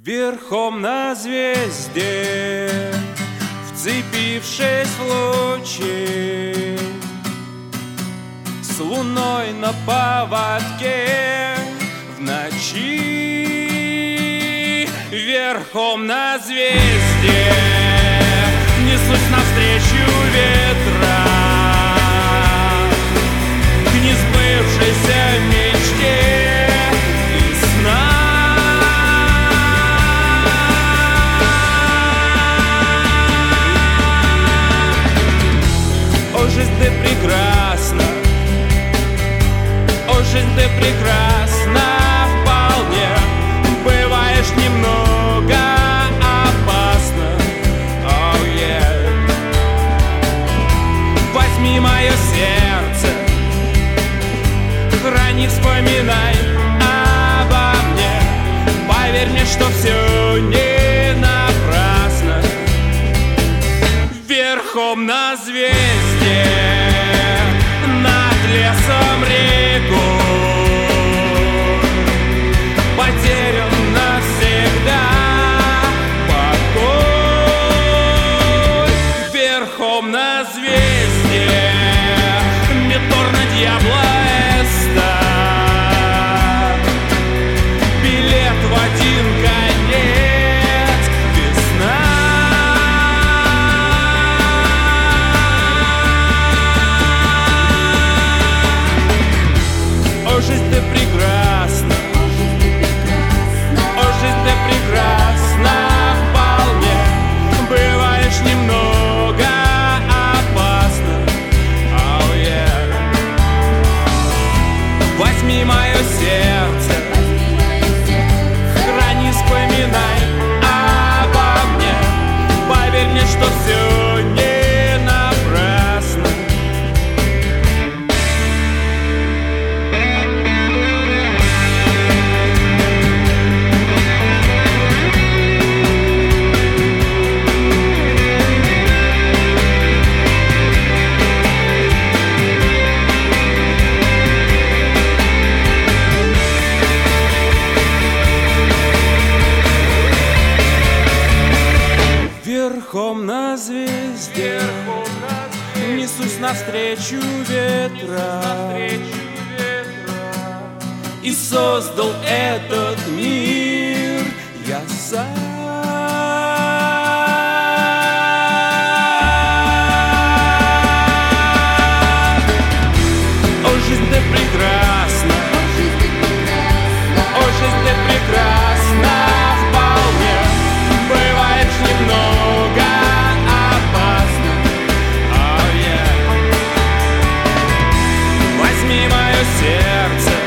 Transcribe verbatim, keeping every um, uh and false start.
Верхом на звезде, вцепившись в лучи, с луной на поводке в ночи. Верхом на звезде несусь навстречу ветра к несбывшейся мечте и сна. О, жизнь, ты прекрасна, о, жизнь, ты прекрасна вполне. Бываешь немного опасно, oh, yeah. Возьми мое сердце, храни, вспоминай обо мне. Поверь мне, что все не напрасно. Верхом на звезде, над лесом рекой, потерян навсегда покой. Верхом на звезде, метор на дьявола эста, билет в один конец, весна. О, жизнь, ты прекрасна, о, жизнь, ты прекрасна вполне. Бываешь немного опасно, oh, yeah. Возьми мое сердце, храни, вспоминай обо мне. Поверь мне, что все не напрасно. Верхом на звезде, несусь навстречу ветра, и создал этот мир я сам. О, жизнь, ты прекрасна, о, жизнь, ты прекрасна вполне. Бываешь немного опасно, oh, yeah. Возьми мое сердце,